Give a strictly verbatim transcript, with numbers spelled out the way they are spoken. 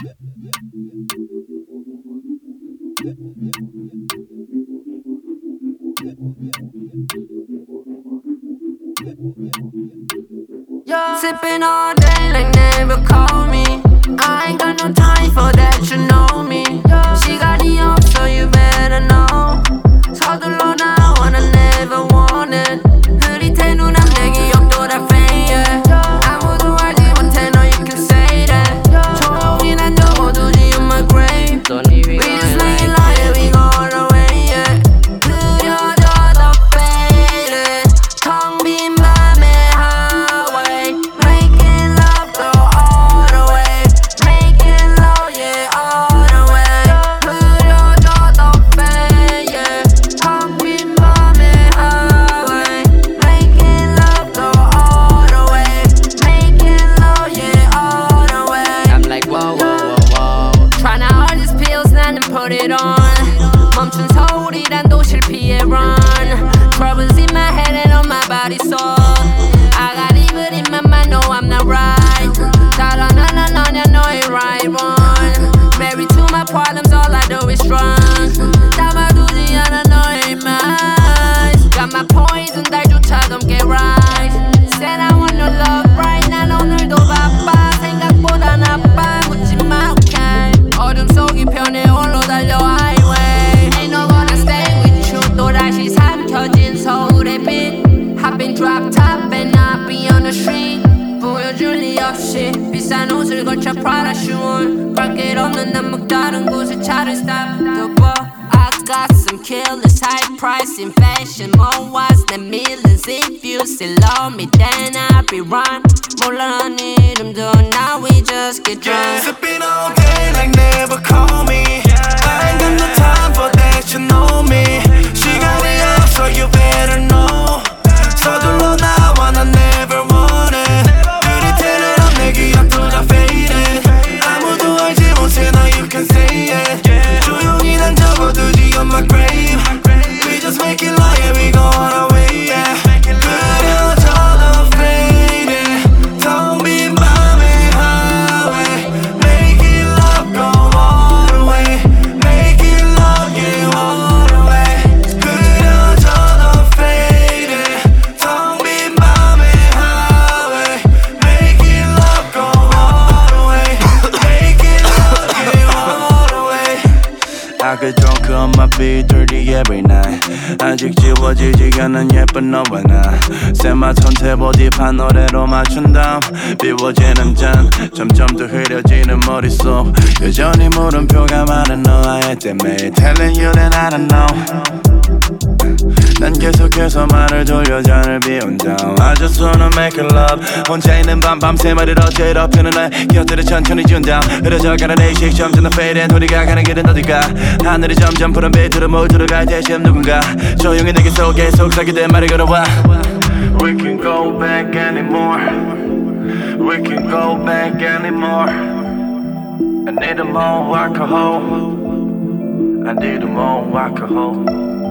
Sipping all day like never call me. I ain't got no time for that, you know me. 시간이 없어, you better know. 서둘러 나와, 난 never wanted. 흐릿해 눈앞 내 기억 돌아 fade. 아무도 알지 못해, no you can say that. 조용히 난 적어두지 on my grave. We just make it like we go all the way, yeah. 그려져 the faded. 텅 빈 맘의 highway. Making love go all the way. Making love, yeah, all the way. 그려져 the faded. 텅 빈 맘의 highway. Making love go all the way. Making love, yeah, all the way. I'm like whoa, whoa, whoa, whoa. Tryna all these pills, 나는 put it on. 멈춘 서울이란 도시를 피해 run. Troubles in my head and on my body so I got evil in my mind, no I'm not right. 따라 나나 너냐 너의 right one. Married to my problems, all I do is run. 담아두지 않아 너의 mind. Got my poison, 달조차 don't get right. Said I want no love right. 난 오늘도 바빠. 생각보다 나빠. 묻지마 okay. 어둠 속이 편해 홀로 달려 highway. Ain't no gonna stay with you. 또다시 삼켜진 서울의 빛. I've been drop top and I be on the street. 보여줄 리 없이 비싼 옷을 걸쳐 Prada shoe. 갈 없는 난 막다른 곳에 차를 stop 더 봐. I got some killers, high price in fashion. More watts than millions. If you still love me, then I'll be run. 몰라 넌 이름도 now we just get drunk. Sipping all day like never call me. I ain't got no time for that, you know me. 시간이 없어, you better know. 서둘러 나와, 난 never wanted. 흐릿해 눈앞 내 기억도 다 faded. 아무도 알지 못해, now you can say it. 조용히 난 적어두지 on my grave. We just make it like it, we go all the way, yeah. 그려져 the faded. 텅 빈 맘의 highway. Making love go all the way. Making love, yeah, all the way. 그려져 the faded. 텅 빈 맘의 highway. Making love go all the way. Making love, yeah, all the way. I could drunk on my beat dirty every night. 아직 지워지지 않은 예쁜 너와 나. 새맛 선택보디판 노래로 맞춘 다음 비워지는 잔 점점 더 흐려지는 머릿속. 여전히 물음표가 많은 너와의 때문에 Telling you that I don't know. 난 계속해서 말을 돌려 잔을 비운 다음 I just wanna make it love. 혼자 있는 밤 밤새 말을 어째 덮이는 날 기억들을 천천히 지운 다음 흐려져가는 의식 점점 더 fade. 우리가 가는 길은 어딜까. 하늘이 점점 푸른 빛으로 모두를 갈 대신 누군가 조용히 내게 속에 속삭이듯 말을 걸어와. We can go back anymore. We can go back anymore. I need more alcohol. I need more alcohol.